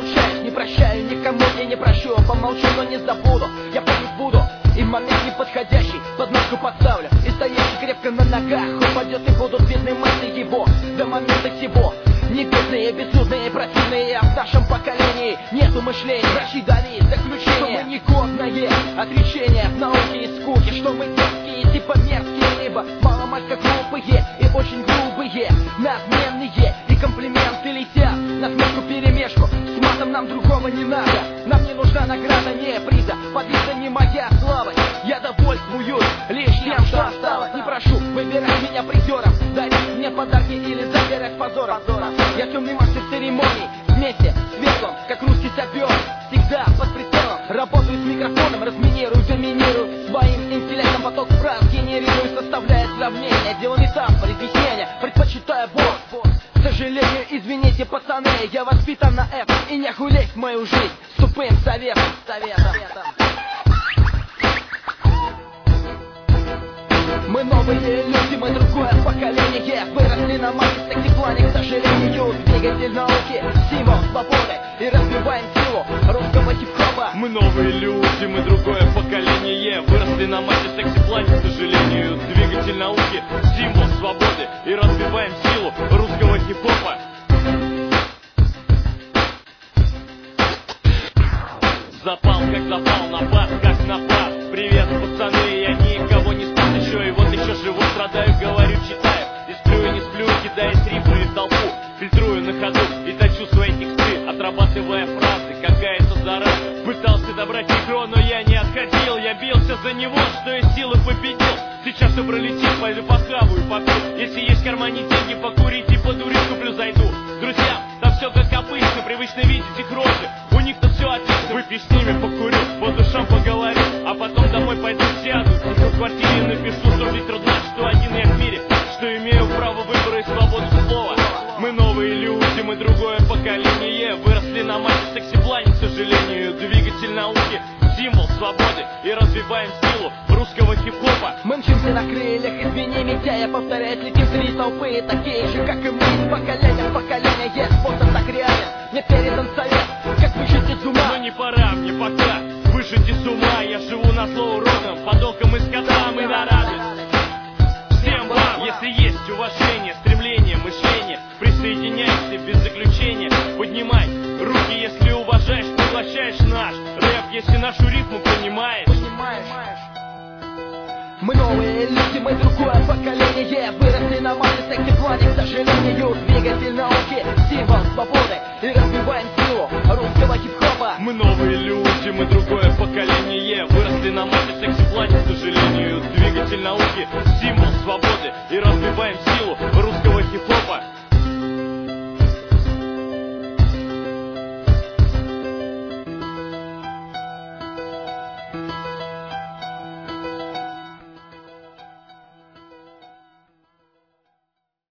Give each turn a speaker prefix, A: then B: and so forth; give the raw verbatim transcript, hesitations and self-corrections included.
A: обучаюсь, не прощаю никому и не прощу. Помолчу, но не забуду, я помнить буду. И в момент неподходящий подножку подставлю. И стоящий крепко на ногах упадет, и будут видны мысли его до момента сего. Небесные, безумные, противные. В нашем поколении нету мышления. Врачи дали заключение, что мы негодное отречение в науке и скуке, что мы детские, типа мерзкие, либо маломальска глупые и очень грубые, надменные, и комплименты летят на смешку перемешку. С матом нам другого не надо. Нам не нужна награда, не приза, победа не моя слава. Я довольствуюсь лишь тем, что осталось. Не прошу выбирать меня призером, дарить мне подарки или забирать позором. Я темный мастер церемоний, вместе светлым, как русский сапер. Всегда под прицелом, работаю с микрофоном, разминирую, доминирую своим интеллектом. Поток фраз генерирую, составляя сравнение. Дело не там, разъяснение, предпочитаю босс. К сожалению, извините, пацаны, я воспитан на этом. И не хулить мою жизнь с тупым советом, советом. Мы новые люди, мы другое поколение. Выросли на магическом плане, к сожалению. Двигатель науки, символ свободы. И развиваем силу русского хип-хопа.
B: Мы новые люди, мы другое поколение. Выросли на магическом плане, к сожалению. Двигатель науки, символ свободы. И развиваем силу русского хип-хопа. Запал как запал, напад как напад. Привет, пацаны, я никого не спас еще. И вот еще живу, страдаю, говорю, читаю. И сплю, и не сплю, кидаясь рифмы в толпу. Фильтрую на ходу и точу свои тексты, отрабатывая фразы, какая-то зараза. Пытался добрать игру, но я не отходил. Я бился за него, что из силы победил. Сейчас все пролетит, пойду похаваю, попью. Если есть в кармане деньги, покурить и подурить, куплю, зайду. Друзья, там все как обычно, привычно видеть их рожи. У них-то все отлично. Выпью с ними, покурю, по душам поговорю. А потом домой пойду сяду, в квартире напишу, что ведь трудно, что один я в мире, что имею право выбора и свободу слова. Мы новые люди, мы другое поколение. Выросли на магическом плане, к сожалению. Двигатель науки, символ свободы. И развиваем силу русского хип-хопа.
A: Мы мчимся на крыльях, извини, Митя, я повторяюсь, летим среди толпы. Такие же, как и мы, из поколения в поколение. Есть способ так реален, мне передан совет, как выжить из ума.
B: Но не пора мне пока выжить из ума. Я живу на зло уродом, подолком и скотам и на радость. Всем вам, если есть уважение, стремление, мышление, присоединяйся без заключения. Поднимай руки, если уважаешь, поглощаешь наш рэп, если нашу рифму понимаешь.
A: Мы новые люди, мы другое поколение. Выросли на магическом плане, к сожалению. Двигатель науки, символ свободы. И развиваем силу русского хип-хопа.
B: Мы новые люди.